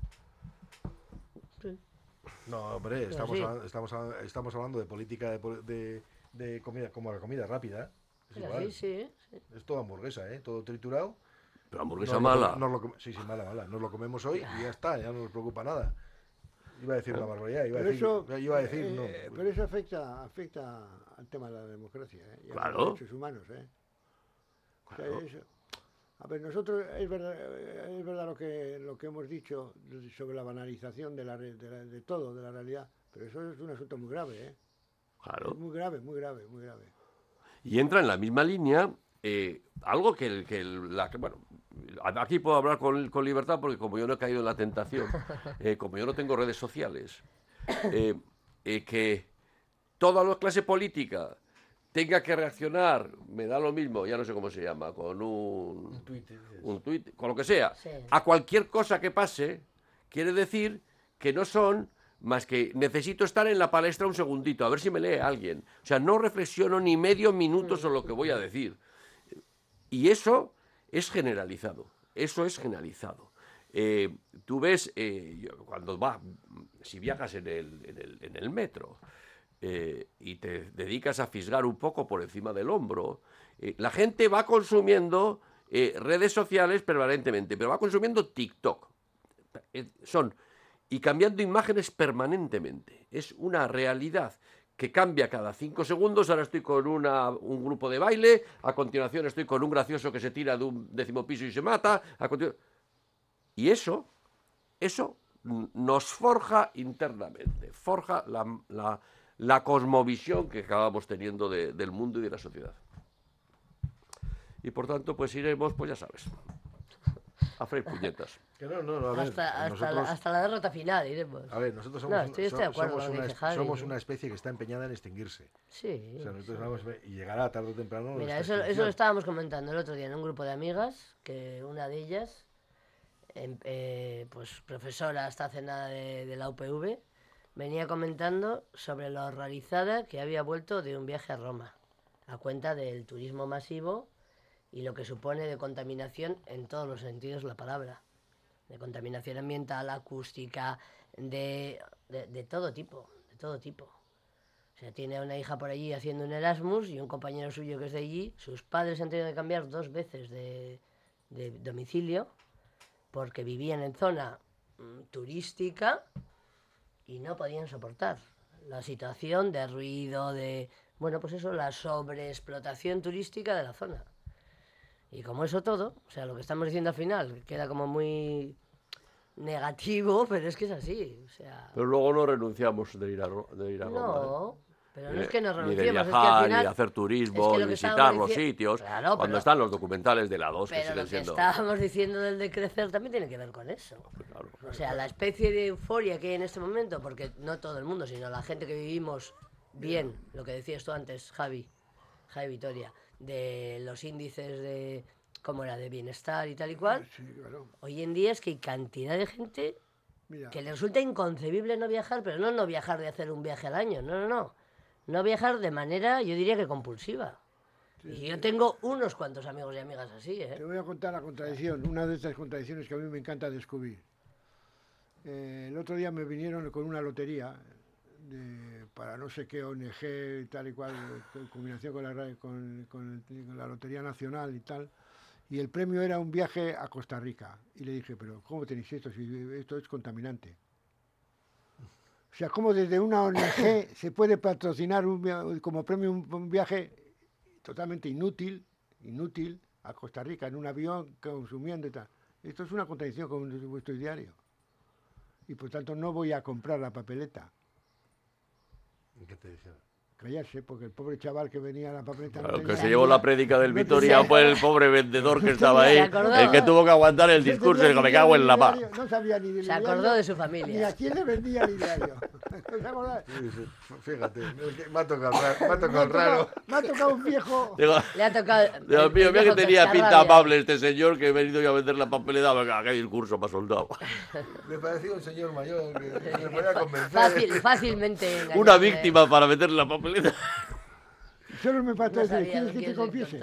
No, hombre, estamos hablando de política de comida, como la comida rápida. Es igual. Sí. Es todo hamburguesa, todo triturado. Pero hamburguesa mala. Sí, mala. Nos lo comemos hoy y ya está, ya no nos preocupa nada. Iba a decir una barbaridad, iba a decir no. Pero eso afecta al tema de la democracia, y a los derechos humanos, Claro. O sea, a ver, nosotros es verdad lo que hemos dicho sobre la banalización de todo, de la realidad, pero eso es un asunto muy grave, Claro. Es muy grave. Y entra en la misma línea algo bueno, aquí puedo hablar con libertad porque como yo no he caído en la tentación, como yo no tengo redes sociales, que toda la clase política tenga que reaccionar, me da lo mismo, ya no sé cómo se llama, con un tuit, con lo que sea, a cualquier cosa que pase, quiere decir que no son más que necesito estar en la palestra un segundito, a ver si me lee alguien. O sea, no reflexiono ni medio minuto sobre lo que voy a decir. Y eso es generalizado. Tú ves, si viajas en el metro y te dedicas a fisgar un poco por encima del hombro, la gente va consumiendo redes sociales permanentemente, pero va consumiendo TikTok. Y cambiando imágenes permanentemente. Es una realidad que cambia cada 5 segundos. Ahora estoy con un grupo de baile, a continuación estoy con un gracioso que se tira de un 10º piso y se mata. Y eso nos forja internamente, forja la cosmovisión que acabamos teniendo del mundo y de la sociedad. Y por tanto, pues iremos, pues ya sabes, a freír puñetas. Que no, a ver, hasta la derrota final iremos. A ver, nosotros somos una especie que está empeñada en extinguirse. Sí. O sea, nosotros y llegará tarde o temprano. Mira, eso lo estábamos comentando el otro día en un grupo de amigas, que una de ellas, pues profesora hasta hace nada de la UPV, venía comentando sobre lo horrorizada que había vuelto de un viaje a Roma, a cuenta del turismo masivo y lo que supone de contaminación en todos los sentidos de la palabra. De contaminación ambiental, acústica, de todo tipo, O sea, tiene una hija por allí haciendo un Erasmus y un compañero suyo que es de allí. Sus padres han tenido que cambiar 2 veces de domicilio porque vivían en zona turística y no podían soportar la situación de ruido, bueno, pues eso, la sobreexplotación turística de la zona. Y como eso todo, o sea, lo que estamos diciendo al final queda como muy negativo, pero es que es así, o sea... Pero luego no renunciamos de ir a Roma. No, pero no es que no renunciemos, ni de viajar, es que al final... ni de hacer turismo, ni visitar los sitios, claro, cuando están los documentales de la 2 que pero siguen lo siendo... que estábamos diciendo del decrecer también tiene que ver con eso. Claro. O sea, la especie de euforia que hay en este momento, porque no todo el mundo, sino la gente que vivimos bien, lo que decías tú antes, Javi Vitoria, de los índices de, ¿cómo era?, de bienestar y tal y cual. Sí, claro. Hoy en día es que hay cantidad de gente que le resulta inconcebible no viajar, pero no viajar de hacer un viaje al año, no viajar de manera, yo diría que compulsiva. Sí, y yo tengo unos cuantos amigos y amigas así, ¿eh? Te voy a contar la contradicción, una de estas contradicciones que a mí me encanta descubrir. El otro día me vinieron con una lotería para no sé qué ONG tal y cual, en combinación con la Lotería Nacional y tal, y el premio era un viaje a Costa Rica. Y le dije, pero ¿cómo tenéis esto si esto es contaminante? O sea, ¿cómo desde una ONG se puede patrocinar como premio un viaje totalmente inútil a Costa Rica en un avión consumiendo y tal? Esto es una contradicción con vuestro diario. Y por tanto no voy a comprar la papeleta. ¿Qué te dijeron? Callarse, porque el pobre chaval que venía a la papeleta... Claro, que se llevó la prédica del Vitoria fue el pobre vendedor que estaba ahí, el que tuvo que aguantar el discurso y dijo, me cago en la paz. No sabía ni del Se acordó de su familia. Ni a quién le vendía el diario. Fíjate, me ha tocado raro. Me ha tocado un viejo... Le ha tocado... Dios mío, mira que tenía pinta amable este señor que he venido yo a vender la papeleta. Venga, qué discurso me ha soltado. Me parecía un señor mayor que me podía convencer. Fácilmente engañable. Una víctima para vender la papeleta. Solo me faltó decirle, ¿quieres que te confiese?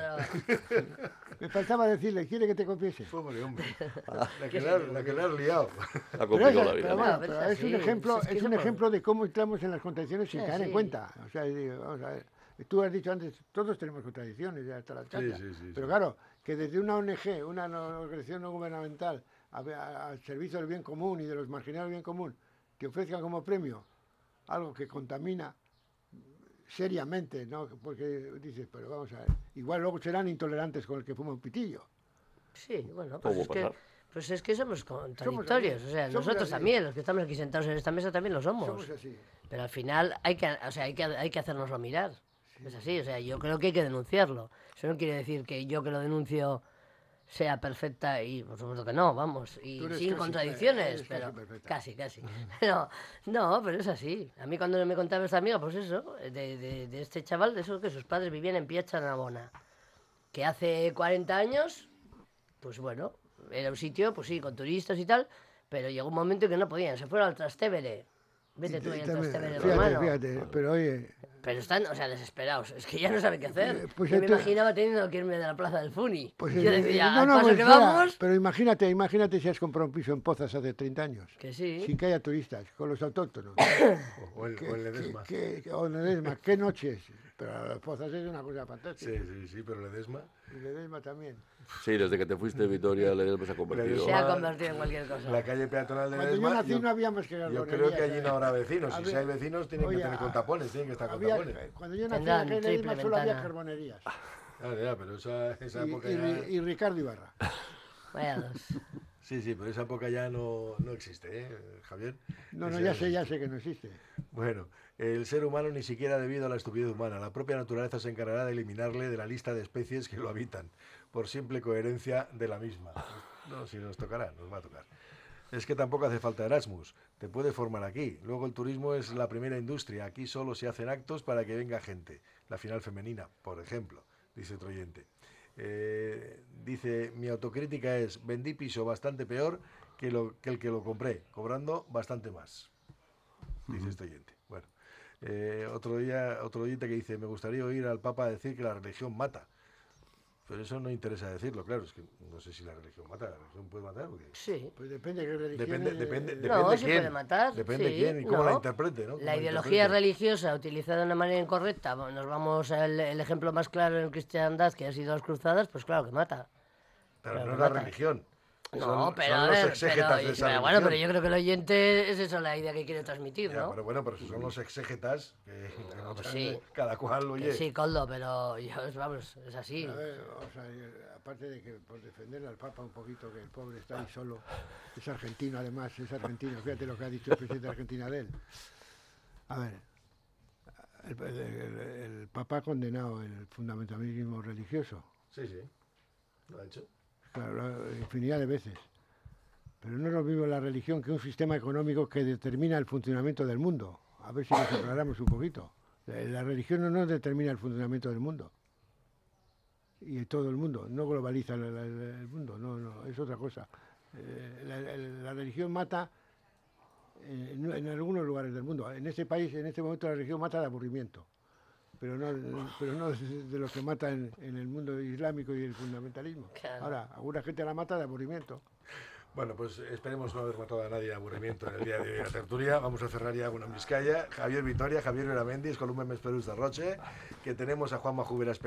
Me faltaba decirle, ¿quiere que te confiese? Pobre hombre, la que le has liado. Ha complicado la vida. Pero es un ejemplo de cómo entramos en las contradicciones sin caer en cuenta. O sea, vamos a ver, tú has dicho antes, todos tenemos contradicciones, ya hasta las chachas. Pero claro, que desde una ONG, una organización no gubernamental, al servicio del bien común y de los marginados del bien común, te ofrezcan como premio algo que contamina seriamente, ¿no? Porque dices, pero vamos a ver, igual luego serán intolerantes con el que fuma un pitillo. Sí, bueno, pues es que somos contradictorios, o sea, nosotros también, los que estamos aquí sentados en esta mesa también lo somos. Somos así. Pero al final hay que hacérnoslo mirar. Sí. Es así, o sea, yo creo que hay que denunciarlo. Eso no quiere decir que yo que lo denuncio sea perfecta y por supuesto que no, vamos, y sin contradicciones, pero casi. Pero, no, pero es así. A mí cuando me contaba esta amiga, pues eso, de este chaval, de esos que sus padres vivían en Piazza Navona, que hace 40 años, pues bueno, era un sitio, pues sí, con turistas y tal, pero llegó un momento en que no podían, se fueron al Trastevere. Vete tú ahí al Trastevere romano. Fíjate, pero oye... Pero están, o sea, desesperados. Es que ya no saben qué hacer. Pues yo me imaginaba teniendo que irme de la plaza del Funi. Pues yo decía, al paso que vamos... Pero imagínate si has comprado un piso en Pozas hace 30 años. Que sí. Sin que haya turistas, con los autóctonos. o en Ledesma. O en Ledesma, qué noches. Pero las Pozas es una cosa fantástica. Sí, pero Ledesma... Y Ledesma también. Sí, desde que te fuiste, Vitoria, Ledesma se ha convertido. Se ha convertido en cualquier cosa. La calle peatonal de Ledesma... Cuando yo nací no había más que Yo creo que allí no habrá vecinos. Si hay vecinos, tienen que tener con tapones, tienen que estar con tapones. Cuando yo nací en la calle Ledesma solo había carbonerías. Ya, pero esa época y Ricardo Ibarra. Vaya dos. Sí, pero esa época ya no existe, Javier. No, Esa ya sé que no existe. Bueno, el ser humano ni siquiera debido a la estupidez humana. La propia naturaleza se encargará de eliminarle de la lista de especies que lo habitan, por simple coherencia de la misma. No, si nos tocará, nos va a tocar. Es que tampoco hace falta Erasmus, te puedes formar aquí. Luego el turismo es la primera industria, aquí solo se hacen actos para que venga gente. La final femenina, por ejemplo, dice otro oyente. Dice, mi autocrítica es, vendí piso bastante peor que el que lo compré, cobrando bastante más. Dice este oyente. Bueno, otro oyente que dice, me gustaría oír al Papa decir que la religión mata. Pero eso no interesa decirlo, claro, es que no sé si la religión mata, ¿la religión puede matar o qué? Sí. Pues depende de qué religión. Depende no, de se quién. puede matar. Depende de quién y cómo la interprete, ¿no? La ideología religiosa utilizada de una manera incorrecta, nos vamos al ejemplo más claro en cristiandad, que ha sido las cruzadas, pues claro que mata. Pero no es la religión. No, pero son los exégetas de esa bueno, pero yo creo que el oyente es eso la idea que quiere transmitir, ¿no? Pero bueno, pero son los exégetas que pues sí, cada cual oye. Sí, Coldo, pero vamos, es así. A ver, o sea, aparte de que por defenderle al Papa un poquito, que el pobre está ahí solo, es argentino además, fíjate lo que ha dicho el presidente de Argentina de él. A ver, el Papa ha condenado el fundamentalismo religioso. Sí, lo ha hecho. Claro, infinidad de veces. Pero no es lo mismo la religión que un sistema económico que determina el funcionamiento del mundo. A ver si nos aclaramos un poquito. La religión no determina el funcionamiento del mundo. Y de todo el mundo. No globaliza el mundo. No, es otra cosa. La religión mata en algunos lugares del mundo. En este país, en este momento, la religión mata de aburrimiento. Pero no de lo que mata en el mundo islámico y el fundamentalismo. Claro. Ahora, alguna gente la mata de aburrimiento. Bueno, pues esperemos no haber matado a nadie de aburrimiento en el día de hoy en la tertulia. Vamos a cerrar ya con una Vizcaya. Javier Vitoria, Javier Veramendi, Columna Mesperus de Roche, que tenemos a Juanma Jubera